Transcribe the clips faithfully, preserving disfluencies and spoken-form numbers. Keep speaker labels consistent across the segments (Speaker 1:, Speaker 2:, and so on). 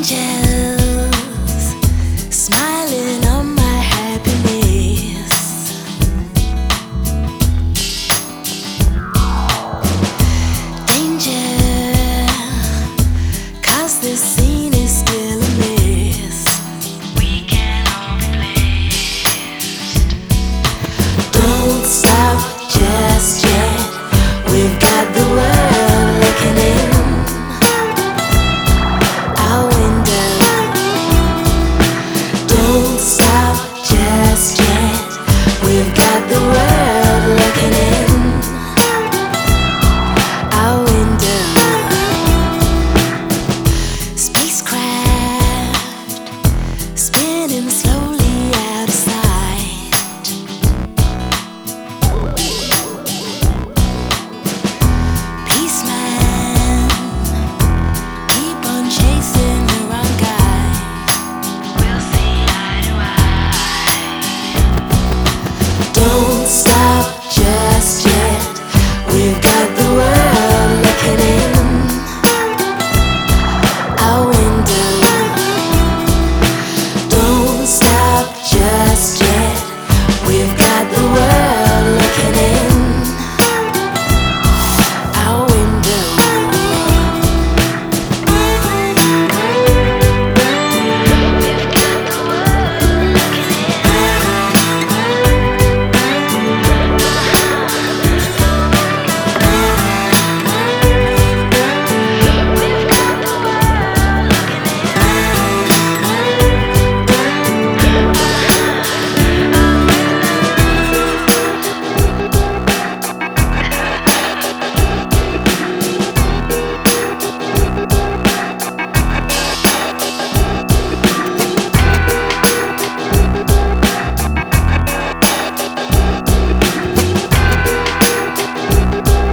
Speaker 1: angels smiling on my happiness. Danger, 'cause this scene is still a mess. We can all be blessed. Don't stop just yet. We've got the world looking in our window. Don't stop just yet. We've got the world looking in our window. Spacecraft spinning slowly out of sight. Peaceman, keep on chasing the wrong guy. We'll see eye to eye. Don't stop just yet. We've got the world looking in our window. Don't stop just yet. We've got the world looking in our window. We've got the world looking We've got the world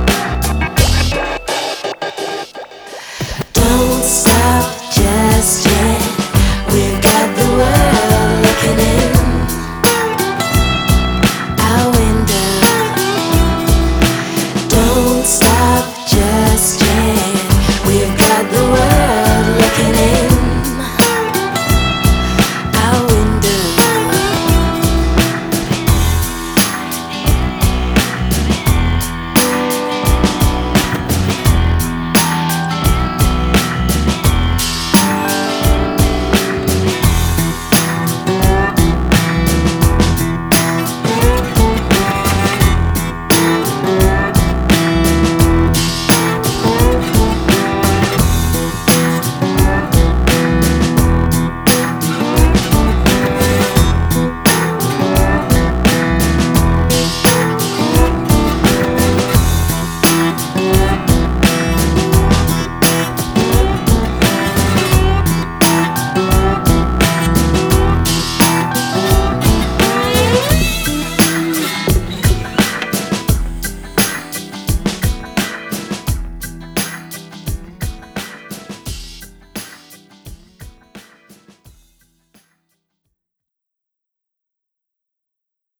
Speaker 1: Don't stop just yet.